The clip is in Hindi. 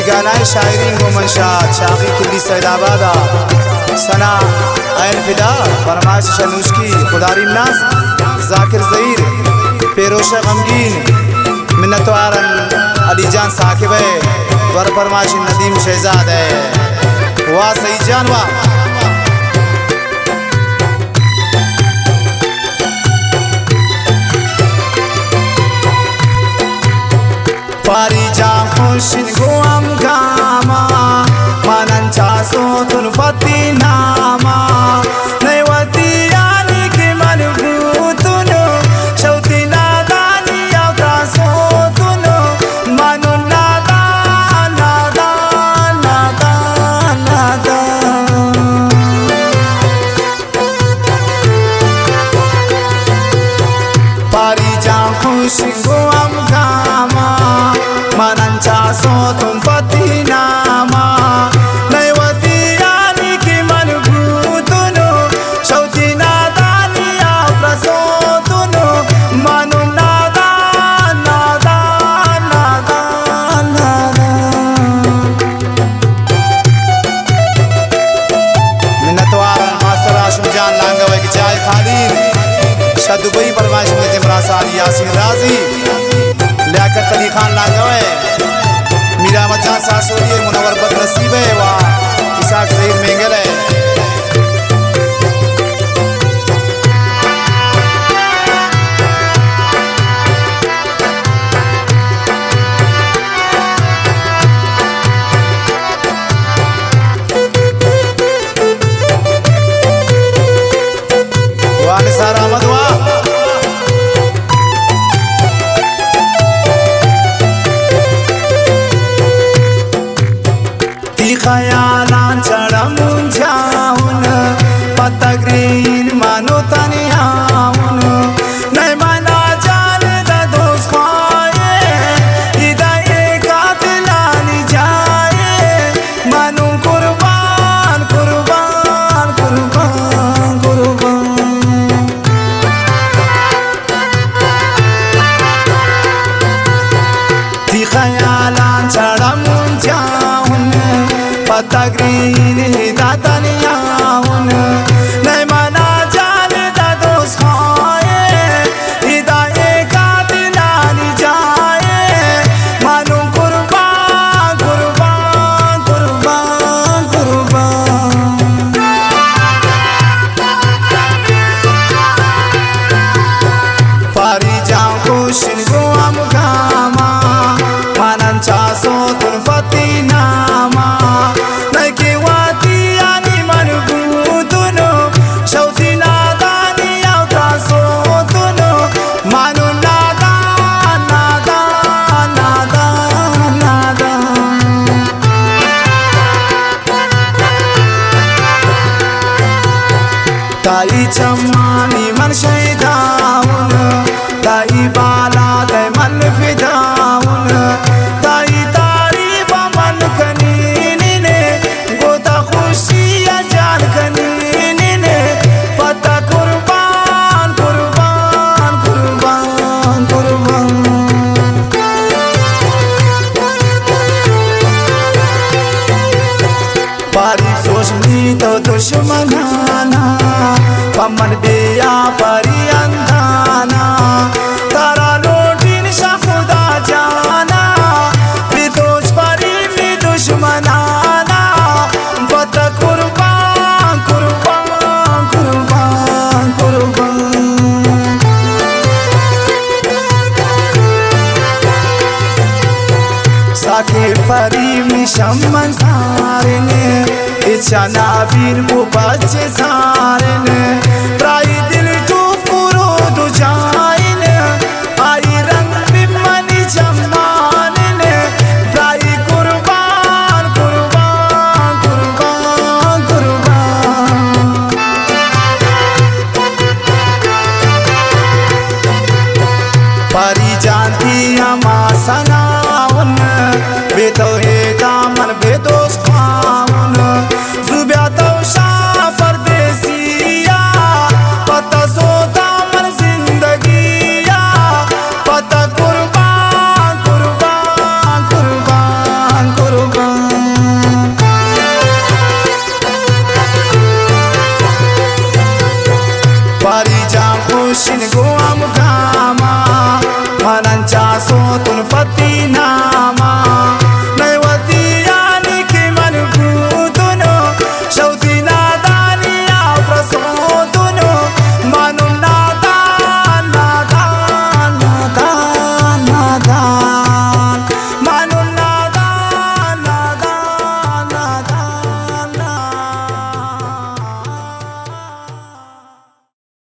गानाय शायरीन को मंशा चाकी किल्ली सैदाबादा सना ऐन फिदा फरमाइश शनूशकी खुदारी नाज जाकिर ज़हीर पेरोशा गमगीन मिन्नत आरन अली जान साकिब है वर फरमाइश नदीम शहजाद है वाह सही जान वाह Pari jangkushin guam gama manancha sotun fatinama naiwati yani kiman butunu shauti nadani yauta sotunu manun nada nada nada nada Pari jangkushin guam gama manancha sotun fatinama naiwati yani kiman butunu shauti nadani yauta sotunu manun nada nada nada nada minnatwar master Hashim Jan Langawai ki chai khalin Dubai परवाइश में जिमरा सारी यासीन राजी लियाकत अली खान लांगवे मीरा मचान सासुरी मुनवर बदनसीब है वाह इसाक ज़हीर मेंगल है वाह निसार अहमद वाह Khayalan chadamun jaun patagrin mano taniyaun nai mana jane da dos khaye idaye katlani jaye manu qurban qurban qurban qurban di khayalan chadamun jaun patagrin hidataniyaun nai mana jane da dos khaye hidaye katlani jaye manu qurban qurban qurban qurban pari jangkushin guam gama manancha sotun fatinama Tai chamani man shaidaun tai bala tai man fidaun tai tarifa man kanini ne gota khushiya jaan kanini ne pata qurban qurban qurban qurban pari sochni to dushmanana paman beya pariyandana tara lotin shahuda jana bidoj pari mi dushmanana bata qurban qurban qurban qurban sakir pari mi shamman sarene ichana bir bu bache sarene trai dil tu puro du jaine ai rang bimani jamane trai qurban qurban qurban qurban pari janti ama sanaun betohe